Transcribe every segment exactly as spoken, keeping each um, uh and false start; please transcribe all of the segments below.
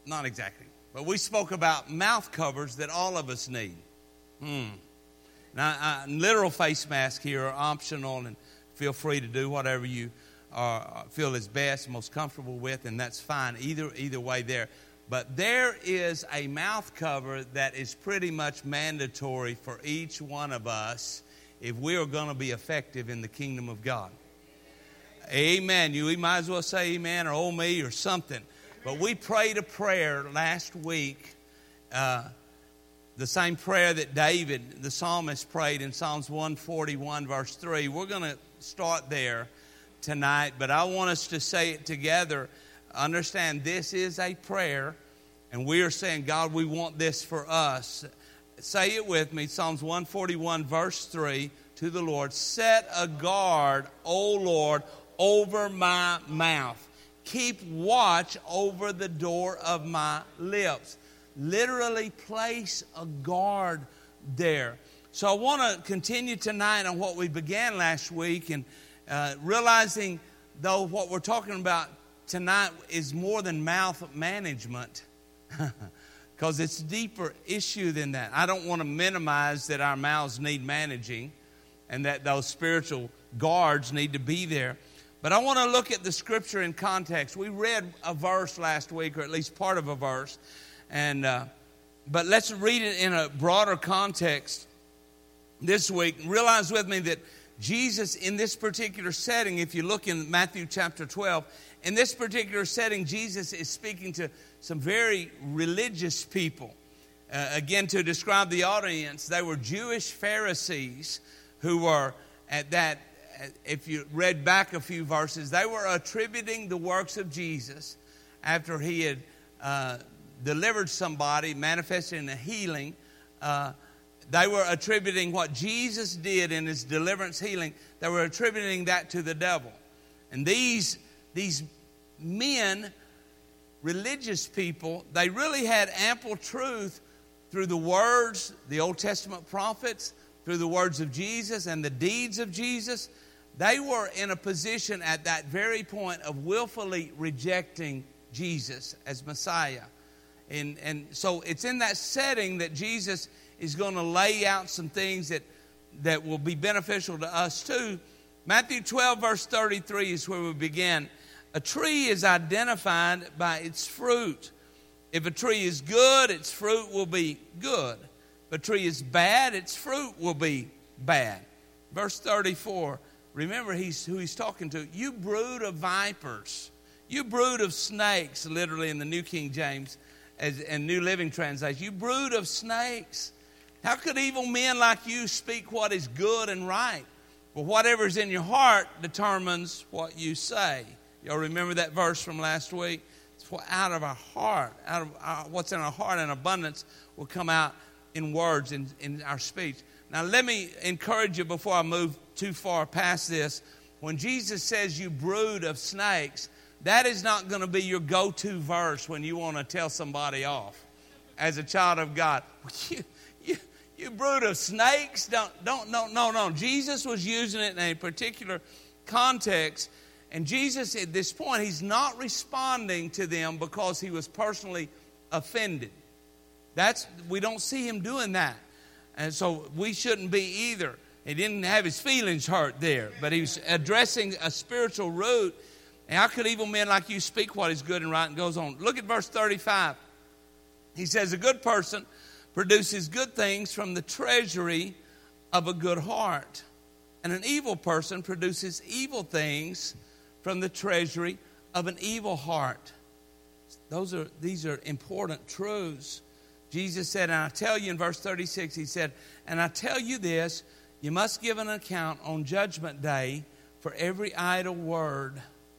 not exactly, but we spoke about mouth covers that all of us need. Hmm. Now, uh, literal face masks here are optional, and feel free to do whatever you uh, feel is best, most comfortable with, and that's fine either either way there. But there is a mouth cover that is pretty much mandatory for each one of us if we are going to be effective in the kingdom of God. Amen. You might as well say amen or oh me or something. But we prayed a prayer last week, uh, the same prayer that David, the psalmist, prayed in Psalms one forty-one, verse three. We're going to start there tonight, but I want us to say it together. Understand, this is a prayer, and we are saying, God, we want this for us. Say it with me, Psalms one forty-one, verse three, to the Lord. Set a guard, O Lord, over my mouth. Keep watch over the door of my lips. Literally place a guard there. So I want to continue tonight on what we began last week, and uh, realizing, though, what we're talking about tonight is more than mouth management, because it's a deeper issue than that. I don't want to minimize that our mouths need managing and that those spiritual guards need to be there. But I want to look at the scripture in context. We read a verse last week, or at least part of a verse, and uh, but let's read it in a broader context this week. Realize with me that Jesus, in this particular setting, if you look in Matthew chapter twelve, in this particular setting, Jesus is speaking to some very religious people. Uh, again, to describe the audience, they were Jewish Pharisees who were at that, if you read back a few verses, they were attributing the works of Jesus after he had uh, delivered somebody, manifested in a healing. Uh, they were attributing what Jesus did in his deliverance healing, they were attributing that to the devil. And these These men, religious people, they really had ample truth through the words, the Old Testament prophets, through the words of Jesus and the deeds of Jesus. They were in a position at that very point of willfully rejecting Jesus as Messiah. And, and so it's in that setting that Jesus is going to lay out some things that, that will be beneficial to us too. Matthew twelve, verse thirty-three is where we begin. A tree is identified by its fruit. If a tree is good, its fruit will be good. If a tree is bad, its fruit will be bad. Verse thirty-four, remember he's who he's talking to. You brood of vipers. You brood of snakes, literally in the New King James as, and New Living Translation. You brood of snakes. How could evil men like you speak what is good and right? Well, whatever is in your heart determines what you say. Y'all remember that verse from last week? It's what out of our heart, out of our, what's in our heart in abundance will come out in words, in, in our speech. Now, let me encourage you before I move too far past this. When Jesus says you brood of snakes, that is not going to be your go-to verse when you want to tell somebody off as a child of God. You, you, you brood of snakes? Don't, don't, no, no, no. Jesus was using it in a particular context. And Jesus, at this point, he's not responding to them because he was personally offended. That's we don't see him doing that. And so we shouldn't be either. He didn't have his feelings hurt there, but he was addressing a spiritual root. And how could evil men like you speak what is good and right? And goes on. Look at verse thirty-five. He says, a good person produces good things from the treasury of a good heart. And an evil person produces evil things from the treasury of an evil heart. Those are these are important truths. Jesus said, and I tell you in verse thirty-six, he said, and I tell you this, you must give an account on Judgment Day for every idle word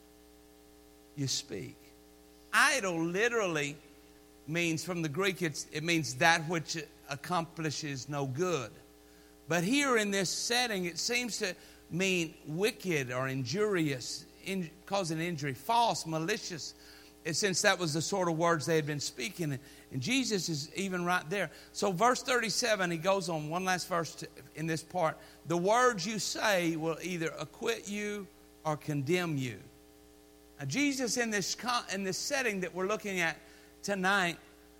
you speak. Idle literally means, from the Greek, it's, it means that which accomplishes no good. But here in this setting, it seems to mean wicked or injurious, in, causing injury, false, malicious, since that was the sort of words they had been speaking. And Jesus is even right there. So verse thirty-seven, he goes on, one last verse to, in this part. The words you say will either acquit you or condemn you. Now, Jesus in this in this setting that we're looking at tonight,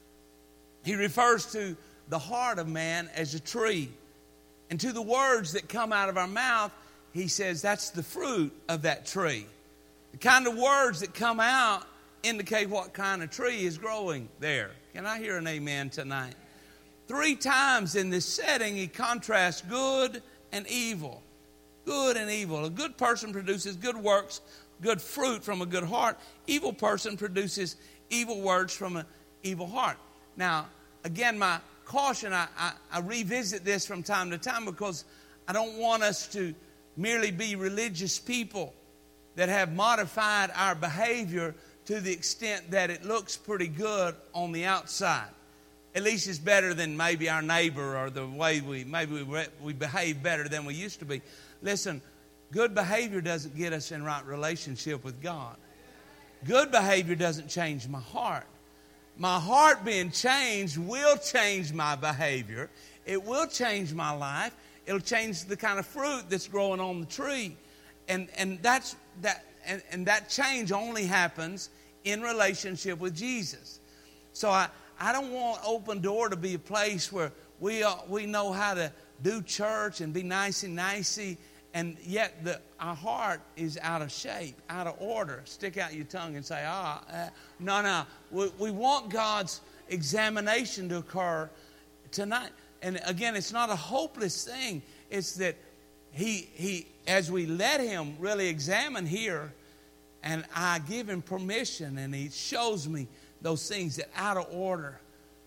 he refers to the heart of man as a tree. And to the words that come out of our mouth, he says that's the fruit of that tree. The kind of words that come out indicate what kind of tree is growing there. Can I hear an amen tonight? Three times in this setting, he contrasts good and evil. Good and evil. A good person produces good works, good fruit from a good heart. Evil person produces evil words from an evil heart. Now, again, my caution, I, I, I revisit this from time to time because I don't want us to merely be religious people that have modified our behavior to the extent that it looks pretty good on the outside. At least it's better than maybe our neighbor or the way we, maybe we, we behave better than we used to be. Listen, good behavior doesn't get us in right relationship with God. Good behavior doesn't change my heart. My heart being changed will change my behavior. It will change my life. It'll change the kind of fruit that's growing on the tree. And and that's that and, and that change only happens in relationship with Jesus. So I, I don't want Open Door to be a place where we uh, we know how to do church and be nicey nicey, and yet the, our heart is out of shape, out of order. Stick out your tongue and say, ah, uh, no, no. We, we want God's examination to occur tonight. And again, it's not a hopeless thing. It's that he, he, as we let him really examine here, and I give him permission, and he shows me those things that are out of order.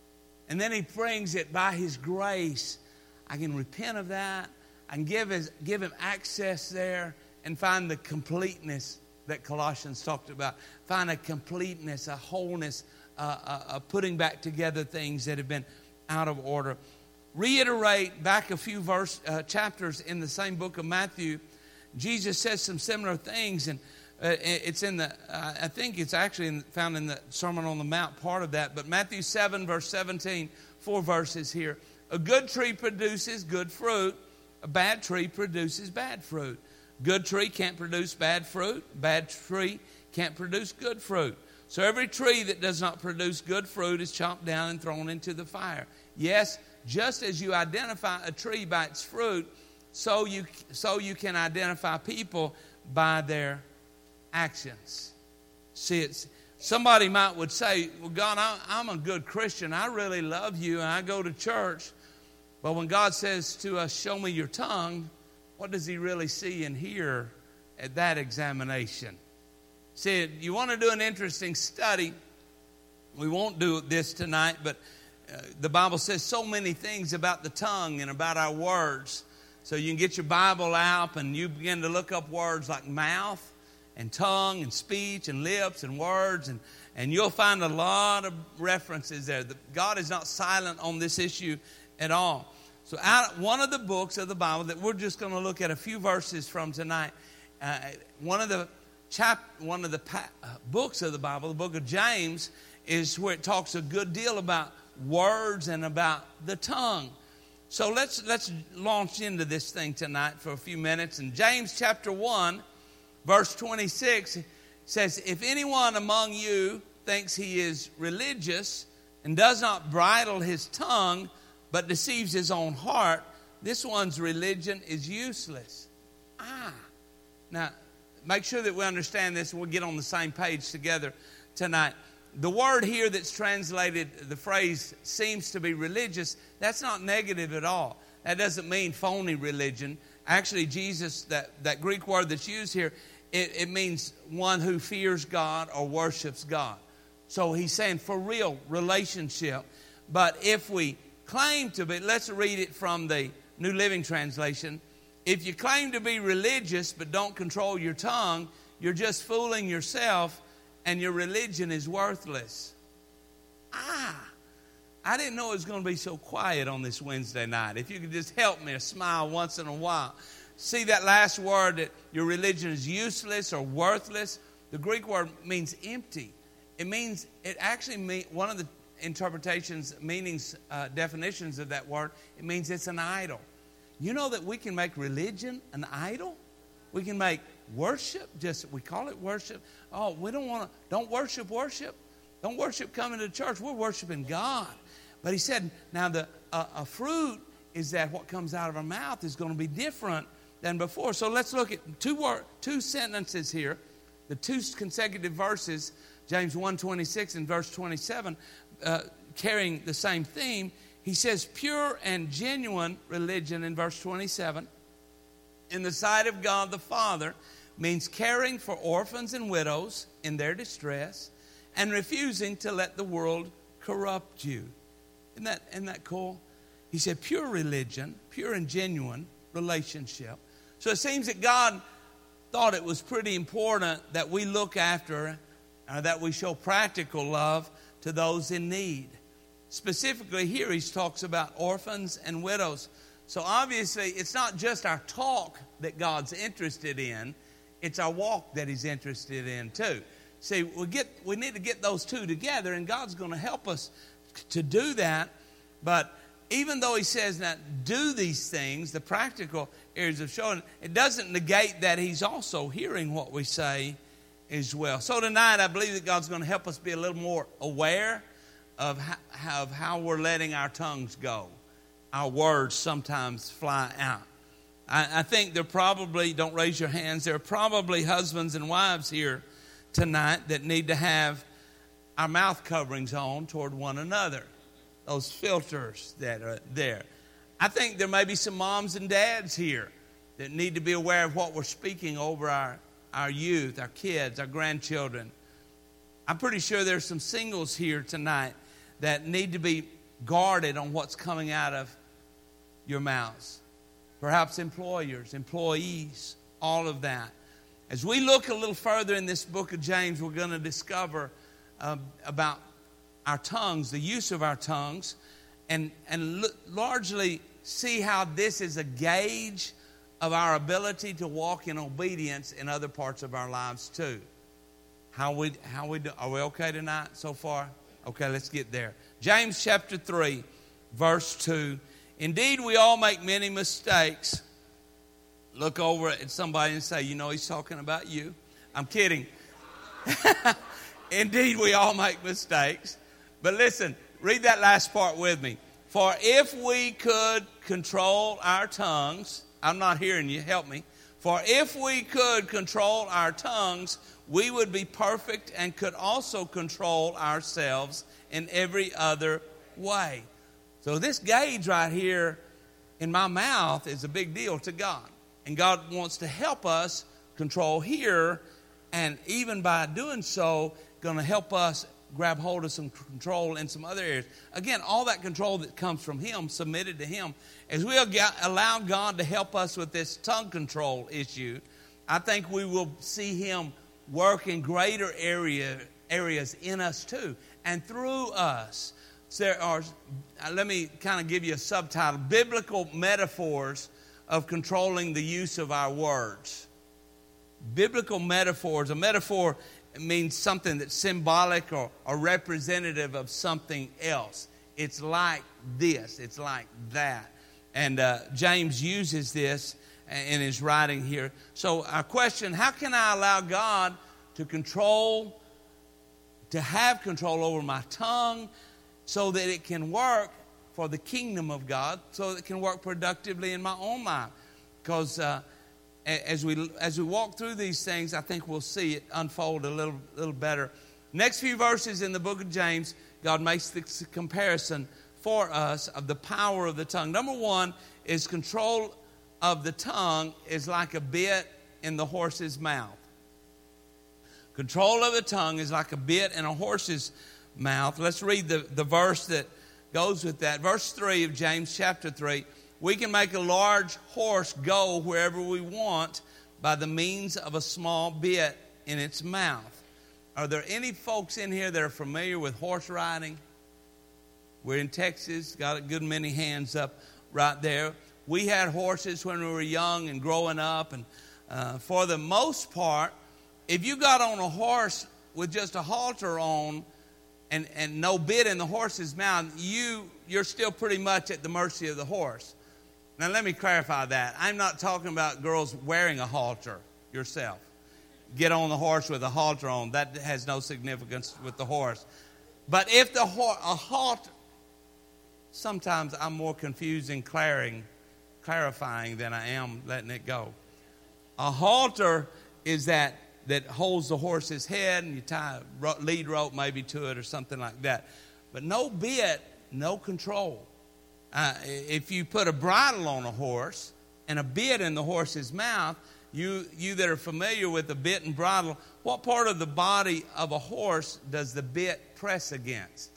And then he brings it by his grace. I can repent of that. I can give, his, give him access there and find the completeness that Colossians talked about. Find a completeness, a wholeness, uh, a, a putting back together things that have been out of order. Reiterate back a few verse uh, chapters in the same book of Matthew. Jesus says some similar things, and uh, it's in the. Uh, I think it's actually in, found in the Sermon on the Mount, part of that. But Matthew seven, verse seventeen, four verses here. A good tree produces good fruit. A bad tree produces bad fruit. Good tree can't produce bad fruit. Bad tree can't produce good fruit. So every tree that does not produce good fruit is chopped down and thrown into the fire. Yes, just as you identify a tree by its fruit, so you so you can identify people by their actions. See, it's somebody might would say, well, God, I, I'm a good Christian. I really love you, and I go to church. But when God says to us, show me your tongue, what does he really see and hear at that examination? See, you want to do an interesting study. We won't do this tonight, but uh, the Bible says so many things about the tongue and about our words. So you can get your Bible out and you begin to look up words like mouth and tongue and speech and lips and words, and, and you'll find a lot of references there. The, God is not silent on this issue at all. So out one of the books of the Bible that we're just going to look at a few verses from tonight, uh, one of the chap, one of the pa- uh, books of the Bible, the book of James, is where it talks a good deal about words and about the tongue. So let's let's launch into this thing tonight for a few minutes. And James chapter one, verse twenty-six says, if anyone among you thinks he is religious and does not bridle his tongue, but deceives his own heart, this one's religion is useless. Ah. Now, make sure that we understand this and we'll get on the same page together tonight. The word here that's translated, the phrase seems to be religious, that's not negative at all. That doesn't mean phony religion. Actually, Jesus, that, that Greek word that's used here, it, it means one who fears God or worships God. So he's saying for real relationship. But if we claim to be, let's read it from the New Living Translation. If you claim to be religious but don't control your tongue, you're just fooling yourself and your religion is worthless. Ah, I didn't know it was going to be so quiet on this Wednesday night. If you could just help me smile once in a while. See that last word, that your religion is useless or worthless? The Greek word means empty. It means, it actually means, one of the interpretations, meanings, uh, definitions of that word, it means it's an idol. You know that we can make religion an idol? We can make worship, just we call it worship. Oh, we don't want to, don't worship worship. Don't worship coming to church. We're worshiping God. But he said, now the uh, a fruit is that what comes out of our mouth is going to be different than before. So let's look at two word, two sentences here, the two consecutive verses, James one twenty-six and verse twenty-seven, uh, carrying the same theme. He says, pure and genuine religion in verse twenty-seven, in the sight of God the Father, means caring for orphans and widows in their distress and refusing to let the world corrupt you. Isn't that, isn't that cool? He said pure religion, pure and genuine relationship. So it seems that God thought it was pretty important that we look after, uh, that we show practical love to those in need. Specifically here he talks about orphans and widows. So obviously it's not just our talk that God's interested in, it's our walk that he's interested in too. See, we get we need to get those two together, and God's going to help us to do that. But even though he says that do these things, the practical areas of showing, it doesn't negate that he's also hearing what we say as well. So tonight I believe that God's going to help us be a little more aware of how, of how we're letting our tongues go. Our words sometimes fly out. I, I think there probably, don't raise your hands, there are probably husbands and wives here tonight that need to have our mouth coverings on toward one another. Those filters that are there. I think there may be some moms and dads here that need to be aware of what we're speaking over our, our youth, our kids, our grandchildren. I'm pretty sure there's some singles here tonight that need to be guarded on what's coming out of your mouths. Perhaps employers, employees, all of that. As we look a little further in this book of James, we're going to discover uh, about our tongues, the use of our tongues, and, and l- largely see how this is a gauge of our ability to walk in obedience in other parts of our lives too. How we, how we do, are we okay tonight so far? Okay, let's get there. James chapter three, verse two. Indeed, we all make many mistakes. Look over at somebody and say, you know, he's talking about you. I'm kidding. Indeed, we all make mistakes. But listen, read that last part with me. For if we could control our tongues, I'm not hearing you, help me. For if we could control our tongues, we would be perfect and could also control ourselves in every other way. So this gauge right here in my mouth is a big deal to God. And God wants to help us control here, and even by doing so, going to help us grab hold of some control in some other areas. Again, all that control that comes from Him, submitted to Him. As we allow God to help us with this tongue control issue, I think we will see Him work in greater area, areas in us too, and through us. So there are, let me kind of give you a subtitle, Biblical Metaphors of Controlling the Use of Our Words. Biblical metaphors. A metaphor means something that's symbolic or, or representative of something else. It's like this. It's like that. And uh, James uses this in his writing here. So our question, how can I allow God to control, to have control over my tongue so that it can work for the kingdom of God, so that it can work productively in my own life? Because uh, as we as we walk through these things, I think we'll see it unfold a little little better. Next few verses in the book of James, God makes this comparison for us of the power of the tongue. Number one is control of the tongue is like a bit in the horse's mouth. Control of the tongue is like a bit in a horse's mouth. Let's read the, the verse that goes with that. Verse three of James chapter three. We can make a large horse go wherever we want by the means of a small bit in its mouth. Are there any folks in here that are familiar with horse riding? We're in Texas, got a good many hands up right there. We had horses when we were young and growing up, and uh, for the most part, if you got on a horse with just a halter on and, and no bit in the horse's mouth, you, you're still pretty much at the mercy of the horse. Now, let me clarify that. I'm not talking about girls wearing a halter yourself. Get on the horse with a halter on. That has no significance with the horse. But if the ho- a halter, sometimes I'm more confused in clarifying, clarifying than I am letting it go. A halter is that that holds the horse's head, and you tie a lead rope maybe to it or something like that. But no bit, no control. Uh, if you put a bridle on a horse and a bit in the horse's mouth, you you that are familiar with the bit and bridle, what part of the body of a horse does the bit press against?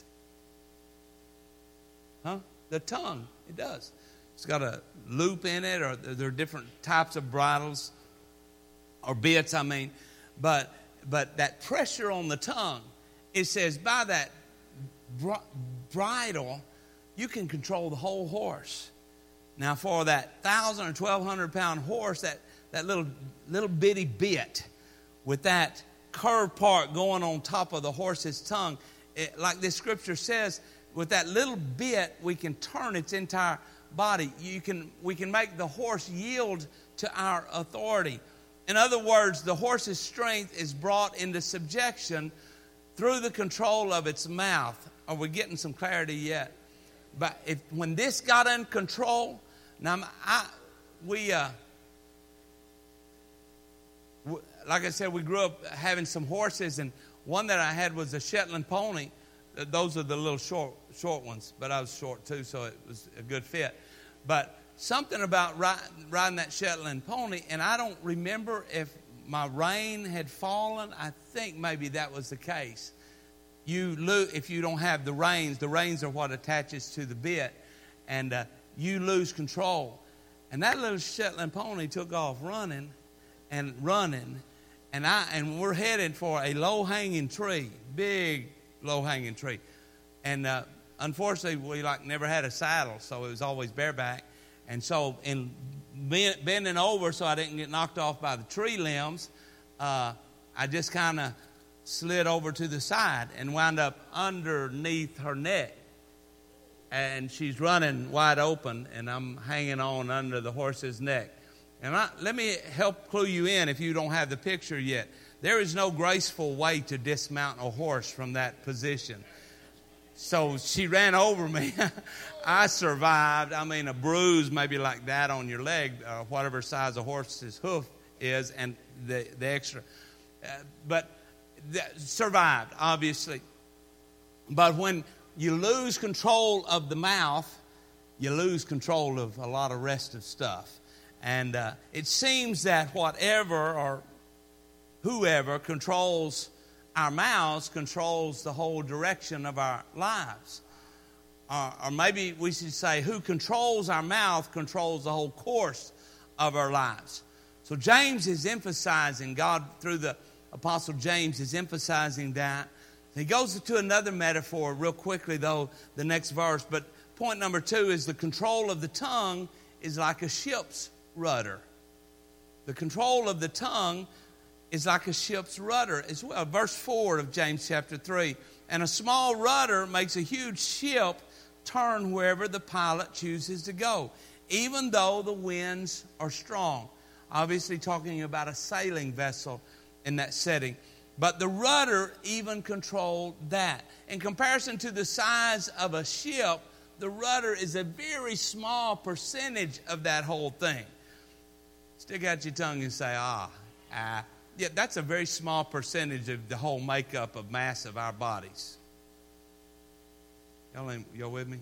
Huh? The tongue. It does. It's got a loop in it, or there are different types of bridles, or bits, I mean. But but that pressure on the tongue, it says by that br- bridle, you can control the whole horse. Now for that thousand or twelve hundred pound horse, that, that little little bitty bit with that curved part going on top of the horse's tongue, it, like this scripture says, with that little bit we can turn its entire body. You can we can make the horse yield to our authority. In other words, the horse's strength is brought into subjection through the control of its mouth. Are we getting some clarity yet? But if when this got in control, now I, we, uh, w- like I said, we grew up having some horses, and one that I had was a Shetland pony. Those are the little short, short ones, but I was short too, so it was a good fit. But something about riding, riding that Shetland pony, and I don't remember if my rein had fallen. I think maybe that was the case. You lo- if you don't have the reins, the reins are what attaches to the bit, and uh, you lose control. And that little Shetland pony took off running and running, and I and we're headed for a low-hanging tree, big low-hanging tree. And uh, unfortunately, we like never had a saddle, so it was always bareback. And so in bending over so I didn't get knocked off by the tree limbs, uh, I just kind of slid over to the side and wound up underneath her neck. And she's running wide open, and I'm hanging on under the horse's neck. And I, let me help clue you in if you don't have the picture yet. There is no graceful way to dismount a horse from that position. So she ran over me. I survived. I mean, a bruise maybe like that on your leg, uh, whatever size a horse's hoof is, and the, the extra. Uh, but the, survived, obviously. But when you lose control of the mouth, you lose control of a lot of rest of stuff. And uh, it seems that whatever or whoever controls our mouths controls the whole direction of our lives. Uh, or maybe we should say, who controls our mouth controls the whole course of our lives. So James is emphasizing, God through the Apostle James is emphasizing that. He goes to another metaphor real quickly, though, the next verse. But point number two is the control of the tongue is like a ship's rudder. The control of the tongue is like a ship's rudder as well. Verse four of James chapter three. And a small rudder makes a huge ship turn wherever the pilot chooses to go, even though the winds are strong. Obviously talking about a sailing vessel in that setting. But the rudder even controlled that. In comparison to the size of a ship, the rudder is a very small percentage of that whole thing. Stick out your tongue and say, ah, ah. Yeah, that's a very small percentage of the whole makeup of mass of our bodies. Y'all, y'all with me?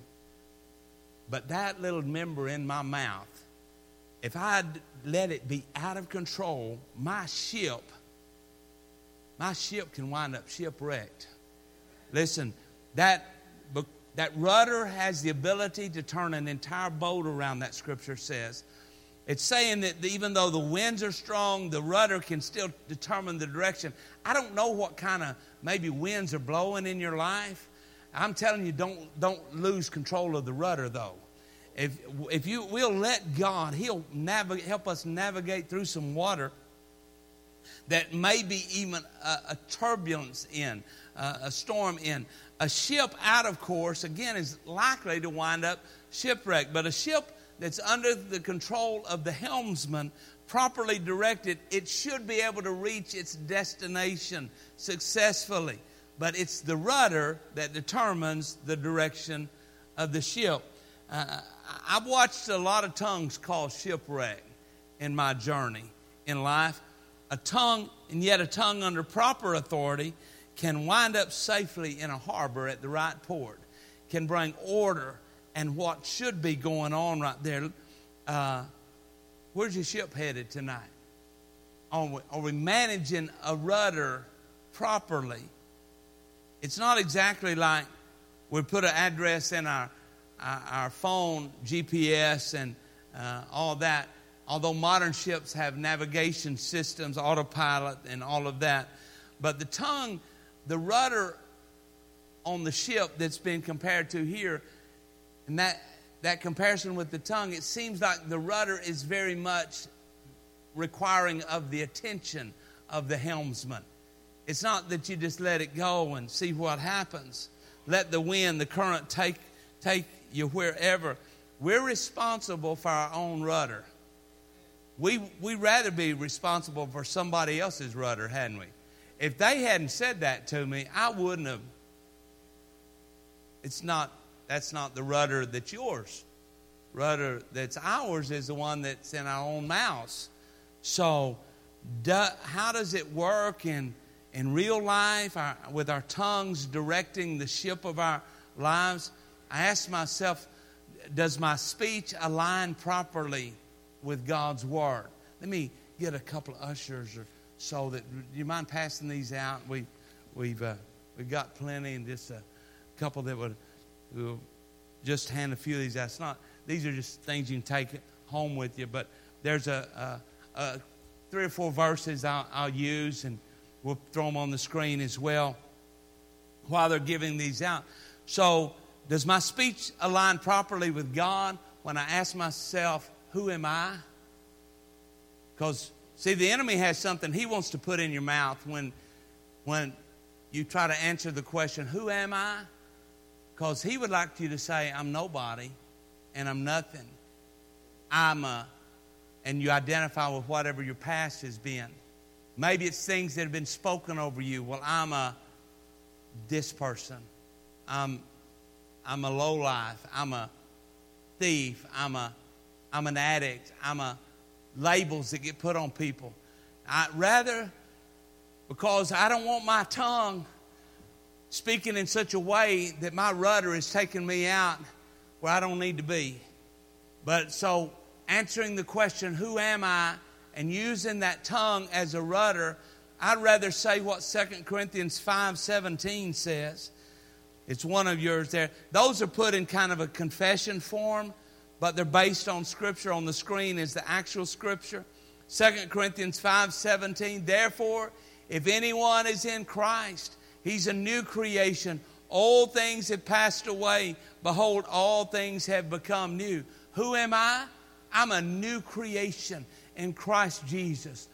But that little member in my mouth, if I'd let it be out of control, my ship, my ship can wind up shipwrecked. Listen, that, that rudder has the ability to turn an entire boat around, that scripture says. It's saying that even though the winds are strong, the rudder can still determine the direction. I don't know what kind of maybe winds are blowing in your life. I'm telling you, don't don't lose control of the rudder, though. If if you will let God, He'll navigate, help us navigate through some water that may be even a, a turbulence in, uh, a storm in. A ship out of course, again, is likely to wind up shipwrecked. But a ship that's under the control of the helmsman, properly directed, it should be able to reach its destination successfully. but it's the rudder that determines the direction of the ship. Uh, I've watched a lot of tongues cause shipwreck in my journey in life. A tongue, and yet a tongue under proper authority, can wind up safely in a harbor at the right port, can bring order and what should be going on right there. Uh, where's your ship headed tonight? Are we, are we managing a rudder properly? It's not exactly like we put an address in our our, our phone, G P S, and uh, all that. Although modern ships have navigation systems, autopilot, and all of that, but the tongue, the rudder on the ship that's been compared to here, and that that comparison with the tongue, it seems like the rudder is very much requiring of the attention of the helmsman. It's not that you just let it go and see what happens. Let the wind, the current take take you wherever. We're responsible for our own rudder. We we rather be responsible for somebody else's rudder, hadn't we? If they hadn't said that to me, I wouldn't have. It's not. That's not the rudder that's yours. Rudder that's ours is the one that's in our own mouths. So, do, how does it work in in real life our, with our tongues directing the ship of our lives? I ask myself, does my speech align properly with God's Word? Let me get a couple of ushers or so. That, do you mind passing these out? We, we've uh, we've got plenty, and just a couple that would we'll just hand a few of these out. It's not; these are just things you can take home with you. But there's a, a, a three or four verses I'll, I'll use, and we'll throw them on the screen as well while they're giving these out. So, does my speech align properly with God when I ask myself, who am I? Because, see, the enemy has something he wants to put in your mouth when, when you try to answer the question, who am I? Because he would like you to say, I'm nobody and I'm nothing. I'm a, and you identify with whatever your past has been. Maybe it's things that have been spoken over you. Well, I'm a this person. I'm, I'm a lowlife. I'm a thief. I'm a I'm an addict. I'm a labels that get put on people. I'd rather, because I don't want my tongue speaking in such a way that my rudder is taking me out where I don't need to be. But so answering the question, who am I, and using that tongue as a rudder, I'd rather say what Second Corinthians five seventeen says. It's one of yours there. Those are put in kind of a confession form, but they're based on Scripture. On the screen is the actual Scripture. Second Corinthians five seventeen. Therefore, if anyone is in Christ, he's a new creation. Old things have passed away. Behold, all things have become new. Who am I? I'm a new creation in Christ Jesus.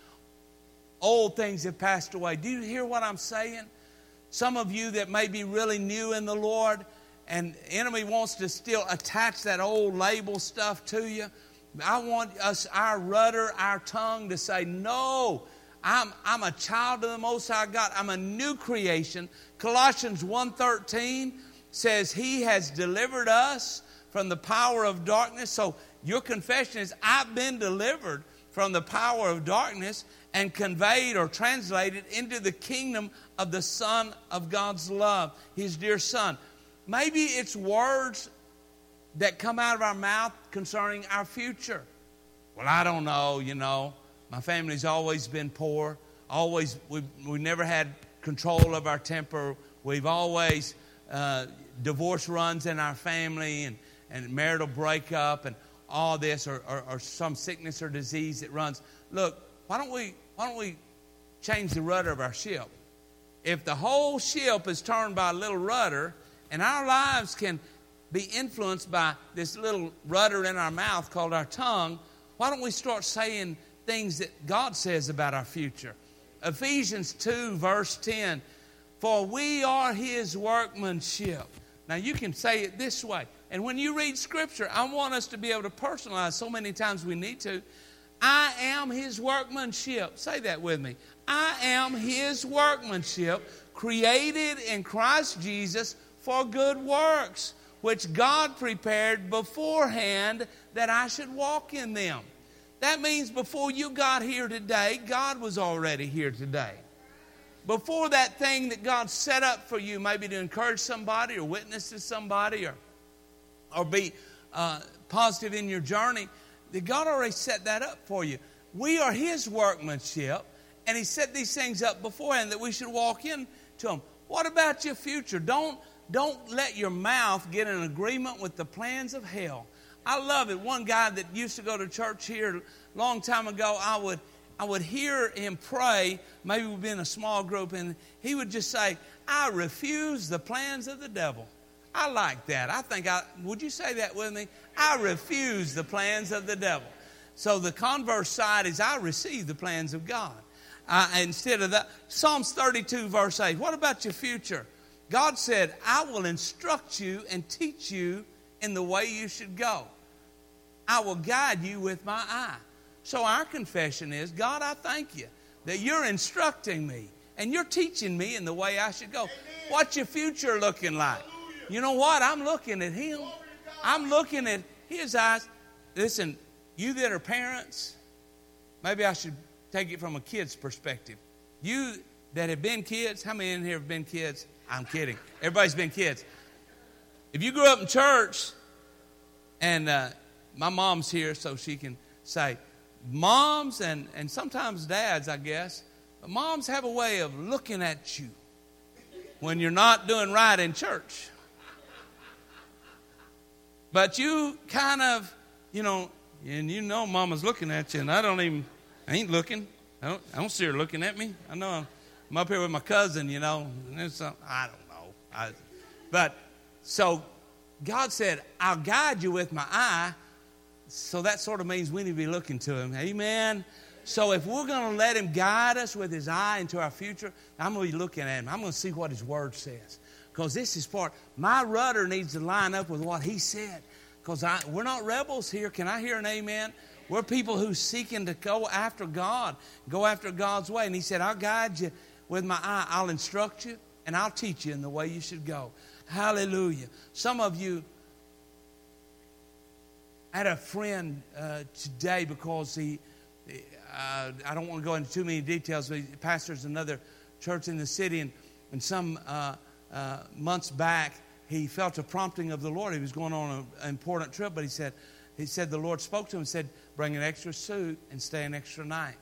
Old things have passed away. Do you hear what I'm saying? Some of you that may be really new in the Lord, and the enemy wants to still attach that old label stuff to you. I want us, our rudder, our tongue to say, no, I'm, I'm a child of the Most High God. I'm a new creation. Colossians one thirteen says he has delivered us from the power of darkness. So your confession is, I've been delivered from the power of darkness and conveyed or translated into the kingdom of the Son of God's love, His dear Son. Maybe it's words that come out of our mouth concerning our future. Well, I don't know, you know. My family's always been poor. Always, we've, we've never had control of our temper. We've always, uh, divorce runs in our family, and, and marital breakup and all this, or, or, or some sickness or disease that runs. Look, why don't we, why don't we change the rudder of our ship? If the whole ship is turned by a little rudder, and our lives can be influenced by this little rudder in our mouth called our tongue, why don't we start saying things that God says about our future? Ephesians two, verse ten, for we are His workmanship. Now, you can say it this way. And when you read Scripture, I want us to be able to personalize so many times we need to. I am His workmanship. Say that with me. I am His workmanship, created in Christ Jesus for good works, which God prepared beforehand that I should walk in them. That means before you got here today, God was already here today. Before that thing that God set up for you, maybe to encourage somebody or witness to somebody or, or be uh, positive in your journey, that God already set that up for you. We are His workmanship, and He set these things up beforehand that we should walk into them. What about your future? Don't, don't let your mouth get in agreement with the plans of hell. I love it. One guy that used to go to church here a long time ago, I would I would hear him pray. Maybe we'd be in a small group, and he would just say, I refuse the plans of the devil. I like that. I think I, would you say that with me? I refuse the plans of the devil. So the converse side is I receive the plans of God. Uh, instead of that, Psalms thirty-two verse eight, what about your future? God said, I will instruct you and teach you in the way you should go. I will guide you with my eye. So our confession is, God, I thank you that you're instructing me and you're teaching me in the way I should go. Amen. What's your future looking like? Hallelujah. You know what? I'm looking at Him. I'm looking at His eyes. Listen, you that are parents, maybe I should take it from a kid's perspective. You that have been kids, how many in here have been kids? I'm kidding. Everybody's been kids. If you grew up in church, and uh, my mom's here so she can say, moms and, and sometimes dads, I guess, but moms have a way of looking at you when you're not doing right in church. But you kind of, you know, and you know mama's looking at you, and I don't even, I ain't looking. I don't, I don't see her looking at me. I know I'm up here with my cousin, you know, and there's some, I don't know. I, but so God said, I'll guide you with my eye. So that sort of means we need to be looking to Him. Amen. So if we're going to let Him guide us with His eye into our future, I'm going to be looking at Him. I'm going to see what His Word says. Because this is part, my rudder needs to line up with what He said. Because we're not rebels here. Can I hear an amen? We're people who's seeking to go after God, go after God's way. And He said, I'll guide you with my eye. I'll instruct you, and I'll teach you in the way you should go. Hallelujah. Some of you, I had a friend uh, today because he, uh, I don't want to go into too many details, but he pastors another church in the city. And, and some uh, uh, months back, he felt a prompting of the Lord. He was going on an important trip, but he said, he said the Lord spoke to him and said, bring an extra suit and stay an extra night.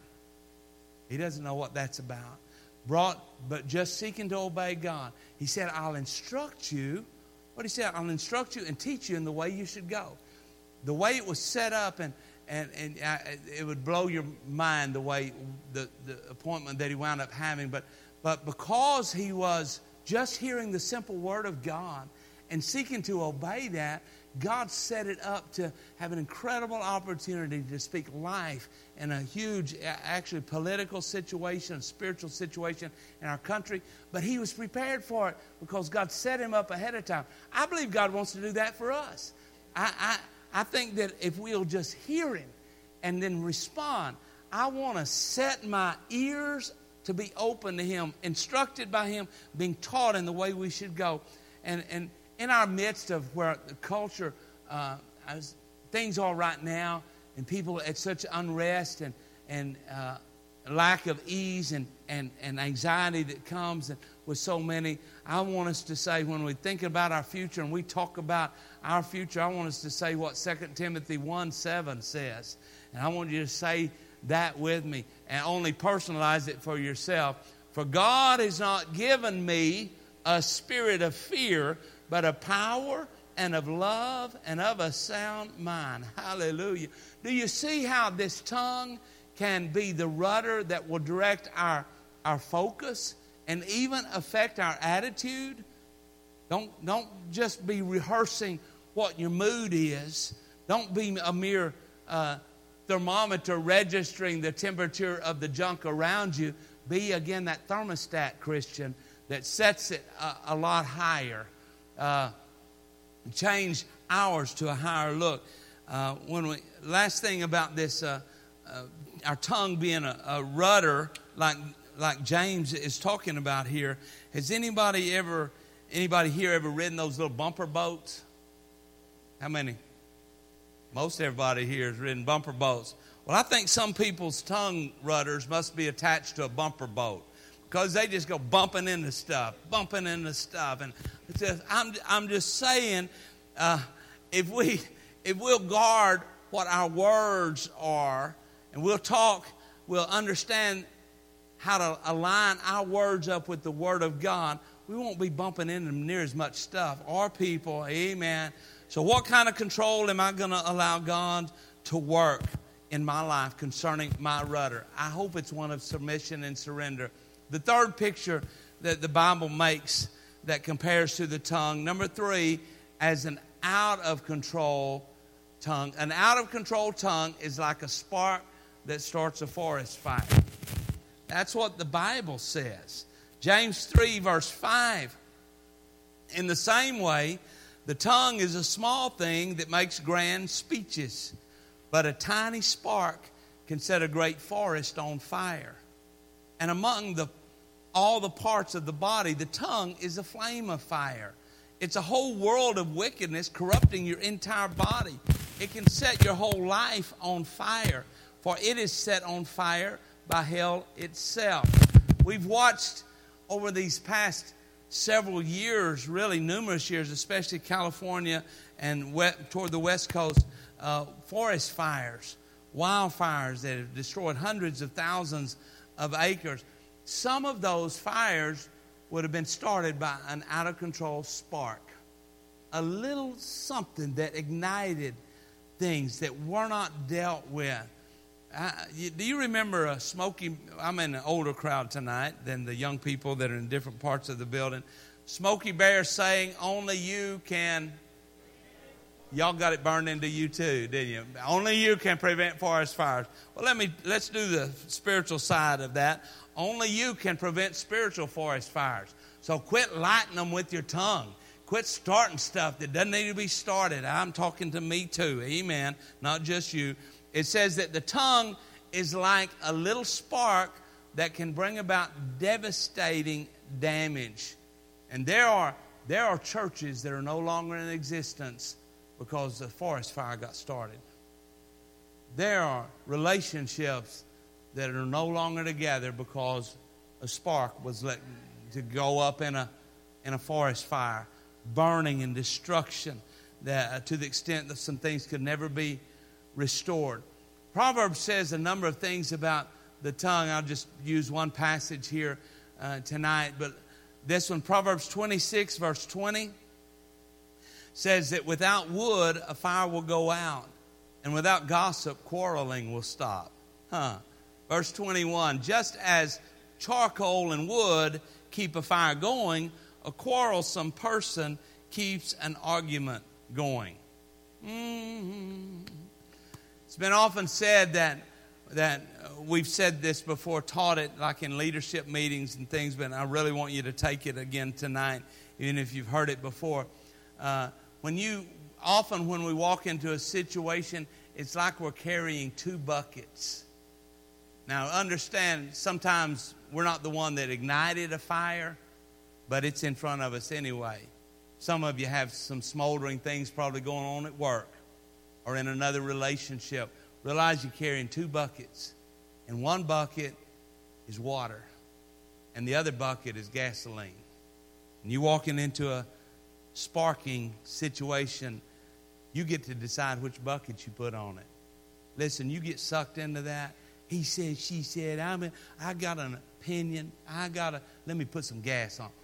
He doesn't know what that's about. Brought, but just seeking to obey God. He said, I'll instruct you. What he said, I'll instruct you and teach you in the way you should go. The way it was set up, and, and, and it would blow your mind the way, the, the appointment that he wound up having. But, but because he was just hearing the simple word of God and seeking to obey that, God set it up to have an incredible opportunity to speak life in a huge, actually political situation, spiritual situation in our country. But he was prepared for it because God set him up ahead of time. I believe God wants to do that for us. I, I I think that if we'll just hear Him and then respond, I want to set my ears to be open to Him, instructed by Him, being taught in the way we should go. And, and in our midst of where the culture, uh, as things are right now, and people at such unrest and, and uh, lack of ease and, and, and anxiety that comes with so many, I want us to say, when we think about our future and we talk about our future, I want us to say what Second Timothy one seven says. And I want you to say that with me and only personalize it for yourself. For God has not given me a spirit of fear, but of power and of love and of a sound mind. Hallelujah. Do you see how this tongue can be the rudder that will direct our, our focus and even affect our attitude? Don't, don't just be rehearsing what your mood is. Don't be a mere uh, thermometer registering the temperature of the junk around you. Be, again, that thermostat, Christian, that sets it a, a lot higher. Uh, change ours to a higher look. Uh, when we last thing about this, uh, uh, our tongue being a, a rudder, like like James is talking about here, Has anybody ever, anybody here ever ridden those little bumper boats? How many? Most everybody here has ridden bumper boats. Well, I think some people's tongue rudders must be attached to a bumper boat because they just go bumping into stuff, bumping into stuff. And it's just, I'm, I'm just saying, uh, if we, if we'll guard what our words are, and we'll talk, we'll understand how to align our words up with the Word of God, we won't be bumping into near as much stuff. Our people, amen. So what kind of control am I going to allow God to work in my life concerning my rudder? I hope it's one of submission and surrender. The third picture that the Bible makes that compares to the tongue, number three, as an out-of-control tongue. An out-of-control tongue is like a spark that starts a forest fire. That's what the Bible says. James three, verse five. In the same way, the tongue is a small thing that makes grand speeches, but a tiny spark can set a great forest on fire. And among the all the parts of the body, the tongue is a flame of fire. It's a whole world of wickedness corrupting your entire body. It can set your whole life on fire, for it is set on fire by hell itself. We've watched over these past several years, really numerous years, especially California and wet, toward the West Coast, uh, forest fires, wildfires that have destroyed hundreds of thousands of acres. Some of those fires would have been started by an out-of-control spark, a little something that ignited things that were not dealt with. Uh, you, do you remember a Smokey? I'm in an older crowd tonight than the young people that are in different parts of the building. Smokey Bear saying, "Only you can." Y'all got it burned into you too, didn't you? Only you can prevent forest fires. Well, let me let's do the spiritual side of that. Only you can prevent spiritual forest fires. So quit lighting them with your tongue. Quit starting stuff that doesn't need to be started. I'm talking to me too. Amen. Not just you. It says that the tongue is like a little spark that can bring about devastating damage. And there are there are churches that are no longer in existence because the forest fire got started. There are relationships that are no longer together because a spark was let to go up in a in a forest fire, burning and destruction that uh, to the extent that some things could never be restored. Proverbs says a number of things about the tongue. I'll just use one passage here uh, tonight, but this one, Proverbs twenty-six, verse twenty, says that without wood, a fire will go out, and without gossip, quarreling will stop. Huh. Verse twenty-one, just as charcoal and wood keep a fire going, a quarrelsome person keeps an argument going. Mm-hmm. It's been often said that that we've said this before, taught it like in leadership meetings and things, but I really want you to take it again tonight, even if you've heard it before. Uh, when you often when we walk into a situation, it's like we're carrying two buckets. Now, understand, sometimes we're not the one that ignited a fire, but it's in front of us anyway. Some of you have some smoldering things probably going on at work or in another relationship. Realize you're carrying two buckets. And one bucket is water. And the other bucket is gasoline. And you're walking into a sparking situation, you get to decide which bucket you put on it. Listen, you get sucked into that. He said, she said, I mean, I got an opinion. I got to, let me put some gas on.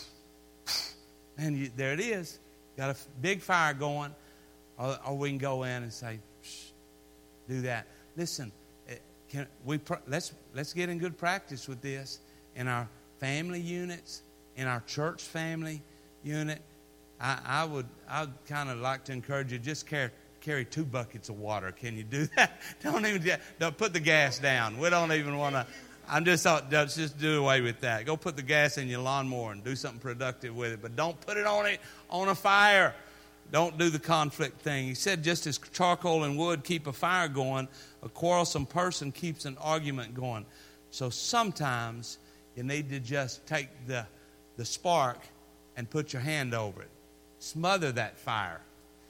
And you, there it is. Got a big fire going. Or, or we can go in and say, do that. Listen, can we let's let's get in good practice with this in our family units, in our church family unit. I, I would I would kind of like to encourage you, just carry carry two buckets of water. Can you do that? Don't even get, don't put the gas down. We don't even want to. I'm just thought, just do away with that. Go put the gas in your lawnmower and do something productive with it, but don't put it on it on a fire. Don't do the conflict thing. He said, just as charcoal and wood keep a fire going, a quarrelsome person keeps an argument going. So sometimes you need to just take the the spark and put your hand over it. Smother that fire.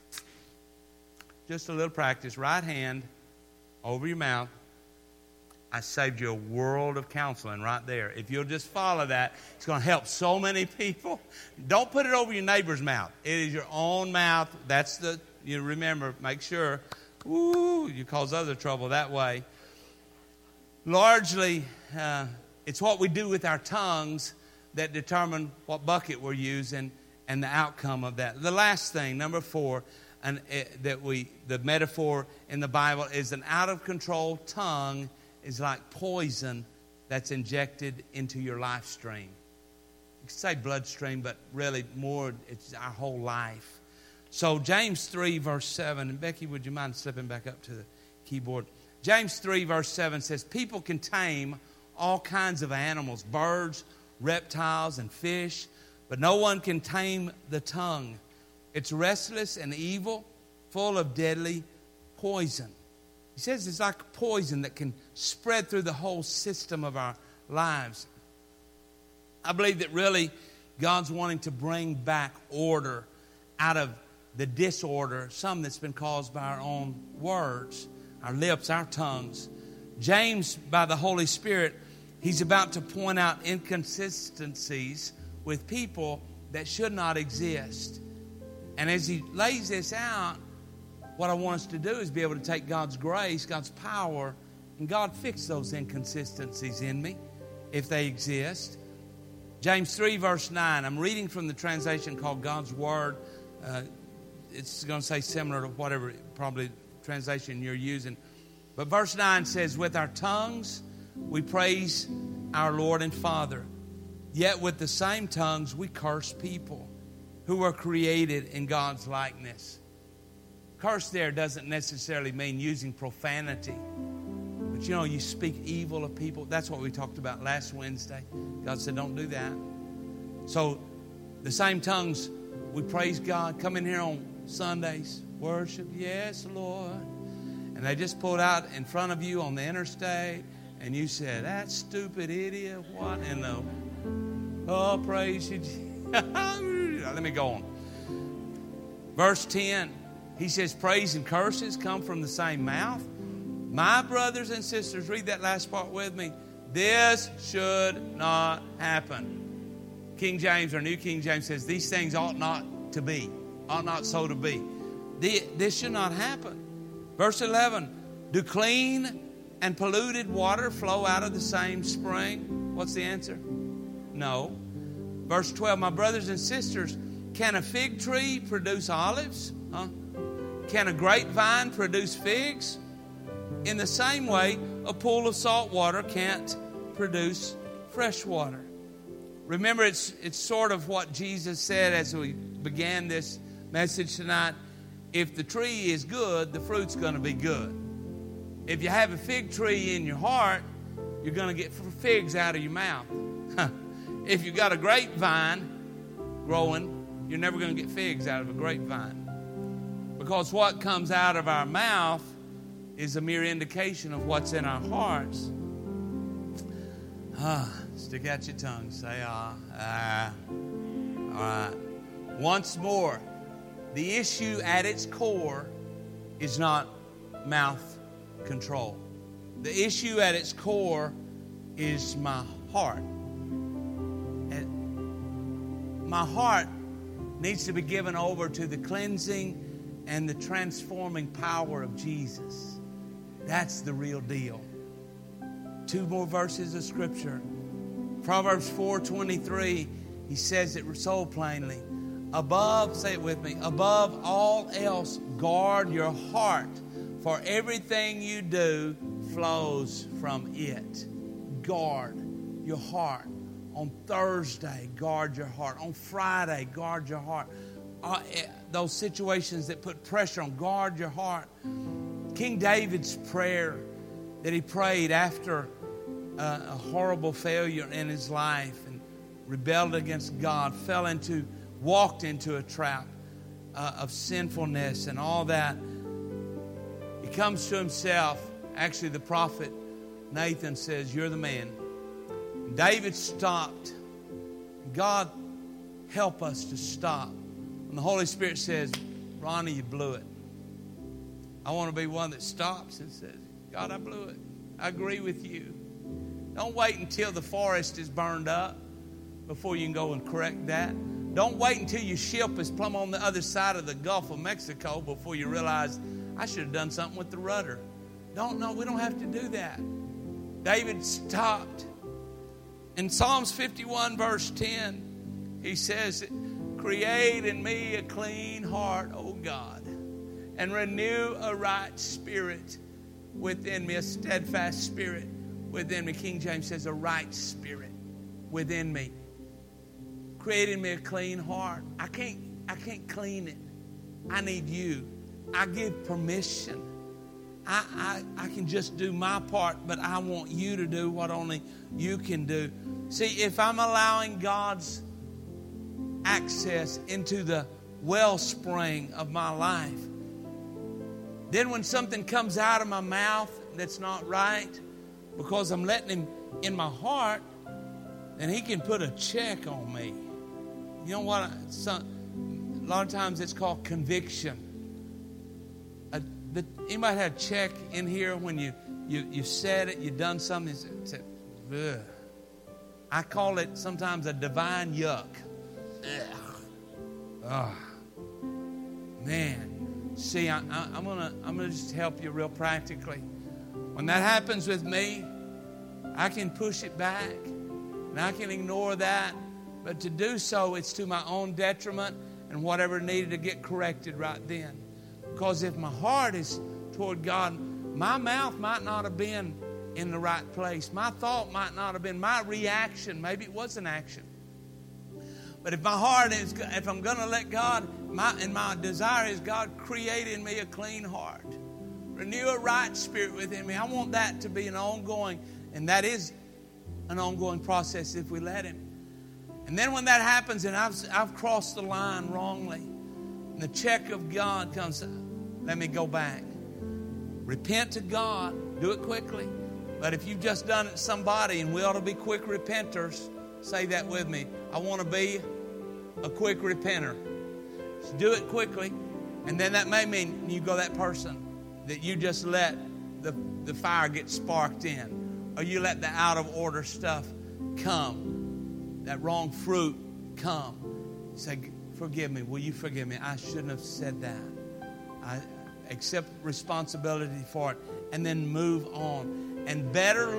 Just a little practice. Right hand over your mouth. I saved you a world of counseling right there. If you'll just follow that, it's going to help so many people. Don't put it over your neighbor's mouth. It is your own mouth. That's the, you remember, make sure, ooh, you cause other trouble that way. Largely, uh, it's what we do with our tongues that determine what bucket we're using and the outcome of that. The last thing, number four, and uh, that we, the metaphor in the Bible is an out-of-control tongue is like poison that's injected into your life stream. You can say bloodstream, but really more, it's our whole life. So James three, verse seven, and Becky, would you mind slipping back up to the keyboard? James three, verse seven says, people can tame all kinds of animals, birds, reptiles, and fish, but no one can tame the tongue. It's restless and evil, full of deadly poison. He says it's like poison that can spread through the whole system of our lives. I believe that really God's wanting to bring back order out of the disorder, some that's been caused by our own words, our lips, our tongues. James, by the Holy Spirit, he's about to point out inconsistencies with people that should not exist. And as he lays this out, what I want us to do is be able to take God's grace, God's power, and God fix those inconsistencies in me if they exist. James three, verse nine. I'm reading from the translation called God's Word. Uh, it's going to say similar to whatever probably translation you're using. But verse nine says, with our tongues we praise our Lord and Father, yet with the same tongues we curse people who were created in God's likeness. Curse there doesn't necessarily mean using profanity. But you know, you speak evil of people. That's what we talked about last Wednesday. God said, don't do that. So the same tongues, we praise God. Come in here on Sundays, worship, yes, Lord. And they just pulled out in front of you on the interstate. And you said, that stupid idiot, what in the... Oh, praise you. Let me go on. Verse ten. He says, praise and curses come from the same mouth. My brothers and sisters, read that last part with me. This should not happen. King James, or New King James, says, these things ought not to be, ought not so to be. This should not happen. Verse eleven, do clean and polluted water flow out of the same spring? What's the answer? No. Verse twelve, my brothers and sisters, can a fig tree produce olives? Huh? Can a grapevine produce figs? In the same way, a pool of salt water can't produce fresh water. Remember, it's it's sort of what Jesus said as we began this message tonight. If the tree is good, the fruit's going to be good. If you have a fig tree in your heart, you're going to get figs out of your mouth. If you've got a grapevine growing, you're never going to get figs out of a grapevine. Because what comes out of our mouth is a mere indication of what's in our hearts. Ah, stick out your tongue. Say, ah, ah. All right. Once more, the issue at its core is not mouth control. The issue at its core is my heart. And my heart needs to be given over to the cleansing and the transforming power of Jesus. That's the real deal. Two more verses of Scripture. Proverbs four twenty-three, he says it so plainly. Above, say it with me, above all else, guard your heart, for everything you do flows from it. Guard your heart. On Thursday, guard your heart. On Friday, guard your heart. Uh, those situations that put pressure on, guard your heart. King David's prayer that he prayed after uh, a horrible failure in his life and rebelled against God, fell into, walked into a trap uh, of sinfulness and all that. He comes to himself. Actually, the prophet Nathan says, you're the man. David stopped. God help us to stop. When the Holy Spirit says, Ronnie, you blew it. I want to be one that stops and says, God, I blew it. I agree with you. Don't wait until the forest is burned up before you can go and correct that. Don't wait until your ship is plumb on the other side of the Gulf of Mexico before you realize, I should have done something with the rudder. Don't know. We don't have to do that. David stopped. In Psalms fifty-one, verse ten, he says, create in me a clean heart, O God, and renew a right spirit within me, a steadfast spirit within me. King James says a right spirit within me. Create in me a clean heart. I can't, I can't clean it. I need you. I give permission. I, I, I can just do my part, but I want you to do what only you can do. See, if I'm allowing God's access into the wellspring of my life, then when something comes out of my mouth that's not right, because I'm letting Him in my heart, then He can put a check on me. You know what? Some, a lot of times it's called conviction. A, the, anybody had a check in here when you, you, you said it, you done something, you said, ugh. I call it sometimes a divine yuck. Oh, man. See, I, I, I'm gonna I'm gonna just help you real practically. When that happens with me, I can push it back and I can ignore that. But to do so, it's to my own detriment and whatever needed to get corrected right then. Because if my heart is toward God, my mouth might not have been in the right place. My thought might not have been. My reaction, maybe it was an action. But if my heart is, if I'm going to let God, my, and my desire is, God, create in me a clean heart. Renew a right spirit within me. I want that to be an ongoing, and that is an ongoing process if we let Him. And then when that happens and I've, I've crossed the line wrongly, and the check of God comes, let me go back. Repent to God. Do it quickly. But if you've just done it to somebody, and we ought to be quick repenters, say that with me. I want to be a quick repenter. So do it quickly. And then that may mean you go that person that you just let the, the fire get sparked in. Or you let the out of order stuff come. That wrong fruit come. Say, forgive me. Will you forgive me? I shouldn't have said that. I accept responsibility for it. And then move on. And better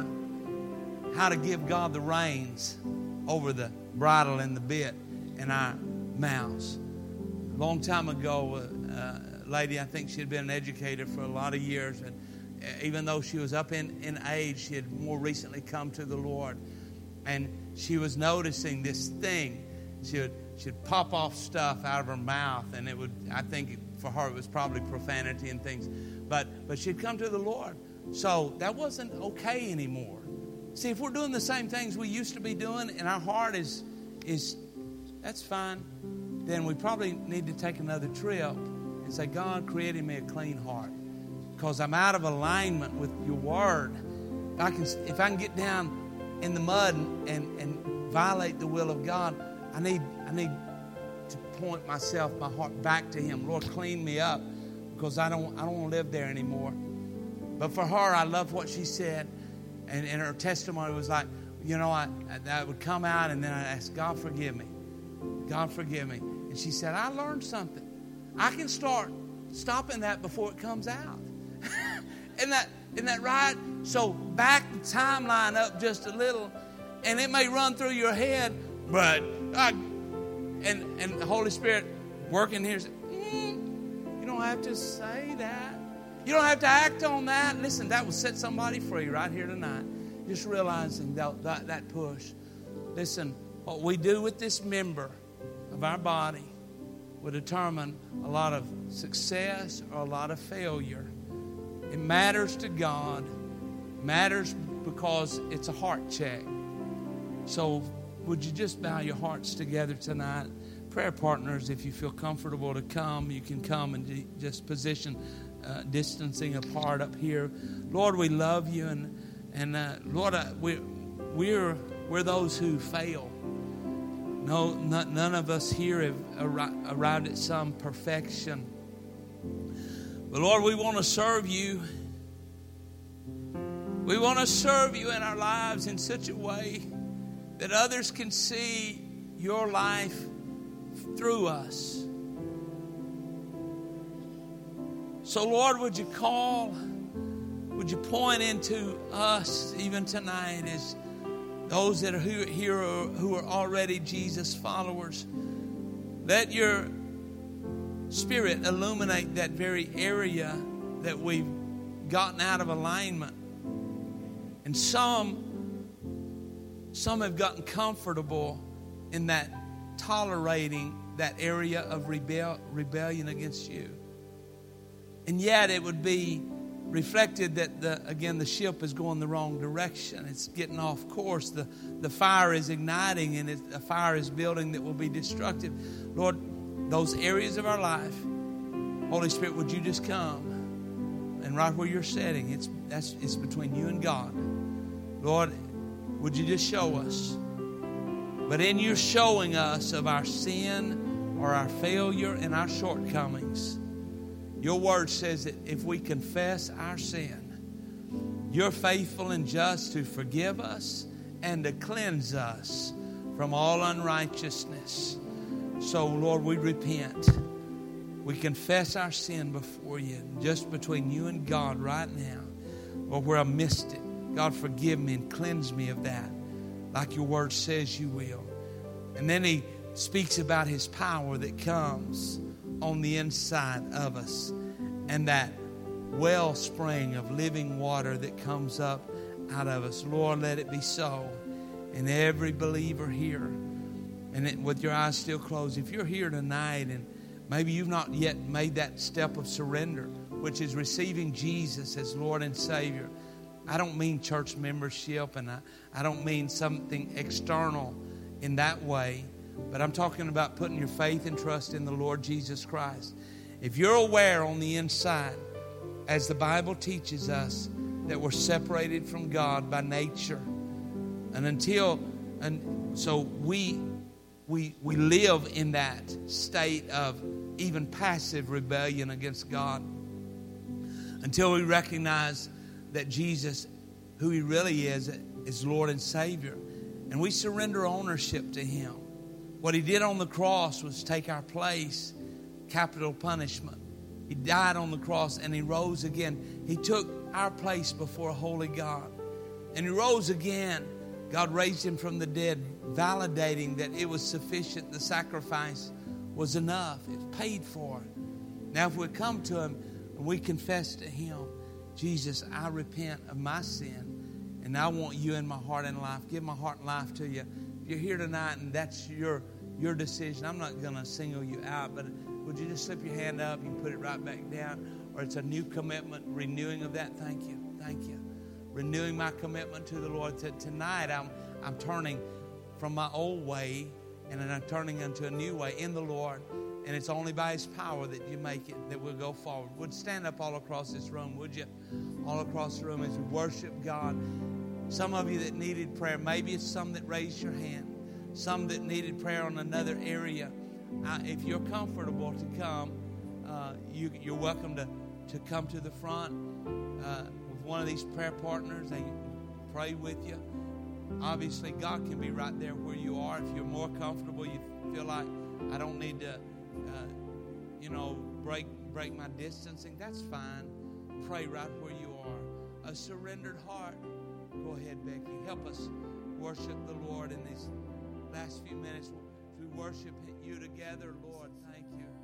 learn how to give God the reins over the bridle and the bit in our mouths. A long time ago, uh, a lady, I think she had been an educator for a lot of years, and even though she was up in, in age, she had more recently come to the Lord. And she was noticing this thing. She would, she'd pop off stuff out of her mouth, and it would, I think for her it was probably profanity and things. But, but she'd come to the Lord. So that wasn't okay anymore. See, if we're doing the same things we used to be doing and our heart is, is that's fine, then we probably need to take another trip and say, God, create in me a clean heart. Because I'm out of alignment with your word. If I can, if I can get down in the mud and, and, and violate the will of God, I need, I need to point myself, my heart back to Him. Lord, clean me up because I don't, I don't want to live there anymore. But for her, I love what she said. And, and her testimony was like, you know, I, I would come out and then I'd ask, God, forgive me. God, forgive me. And she said, I learned something. I can start stopping that before it comes out. isn't, that, isn't that right? So back the timeline up just a little, and it may run through your head, but, I, and, and the Holy Spirit working here, mm, you don't have to say that. You don't have to act on that. Listen, that will set somebody free right here tonight. Just realizing that, that, that push. Listen, what we do with this member of our body will determine a lot of success or a lot of failure. It matters to God. It matters because it's a heart check. So would you just bow your hearts together tonight? Prayer partners, if you feel comfortable to come, you can come and just position Uh, distancing apart up here. Lord, we love you, and and uh, Lord, uh, we we're we're those who fail. No, not, none of us here have arri- arrived at some perfection. But Lord, we want to serve you. We want to serve you in our lives in such a way that others can see your life through us. So Lord, would you call, would you point into us even tonight as those that are here who are already Jesus followers. Let your Spirit illuminate that very area that we've gotten out of alignment. And some, some have gotten comfortable in that tolerating that area of rebel, rebellion against you. And yet it would be reflected that, the, again, the ship is going the wrong direction. It's getting off course. The, the fire is igniting, and it, a fire is building that will be destructive. Lord, those areas of our life, Holy Spirit, would you just come? And right where you're sitting, it's, that's, it's between you and God. Lord, would you just show us? But in your showing us of our sin or our failure and our shortcomings, your word says that if we confess our sin, you're faithful and just to forgive us and to cleanse us from all unrighteousness. So, Lord, we repent. We confess our sin before you, just between you and God right now. Or where I missed it, God, forgive me and cleanse me of that, like your word says you will. And then he speaks about his power that comes on the inside of us, and that wellspring of living water that comes up out of us. Lord, let it be so in every believer here. And it, with your eyes still closed, if you're here tonight and maybe you've not yet made that step of surrender, which is receiving Jesus as Lord and Savior. I don't mean church membership, and I, I don't mean something external in that way. But I'm talking about putting your faith and trust in the Lord Jesus Christ. If you're aware on the inside, as the Bible teaches us, that we're separated from God by nature, and until, and so we we we live in that state of even passive rebellion against God, until we recognize that Jesus, who He really is, is Lord and Savior, and we surrender ownership to Him. What He did on the cross was take our place, capital punishment. He died on the cross and He rose again. He took our place before a holy God. And He rose again. God raised Him from the dead, validating that it was sufficient. The sacrifice was enough. It was paid for. Now if we come to Him and we confess to Him, Jesus, I repent of my sin, and I want you in my heart and life. Give my heart and life to you. If you're here tonight and that's your your decision, I'm not going to single you out, but would you just slip your hand up? You can put it right back down. Or it's a new commitment, renewing of that. Thank you. Thank you. Renewing my commitment to the Lord. Tonight I'm I'm turning from my old way, and then I'm turning into a new way in the Lord. And it's only by His power that you make it, that we'll go forward. Would stand up all across this room, would you? All across the room as we worship God. Some of you that needed prayer, maybe it's some that raised your hand. Some that needed prayer on another area. Uh, if you're comfortable to come, uh, you, you're welcome to, to come to the front uh, with one of these prayer partners. They pray with you. Obviously, God can be right there where you are. If you're more comfortable, you feel like I don't need to, uh, you know, break break my distancing. That's fine. Pray right where you are. A surrendered heart. Go ahead, Becky. Help us worship the Lord in these last few minutes. As we worship you together, Lord, thank you.